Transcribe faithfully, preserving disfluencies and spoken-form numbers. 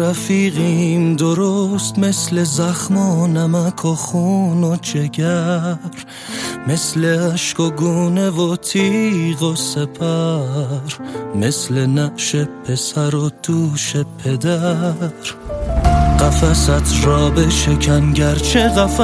رفیقیم درست مثل زخم و نمک و خون و جگر، مثل عشق و گونه و تیغ و سپر، مثل نعش پسر و دوش پدر. قفست را بشکن گرچه قفس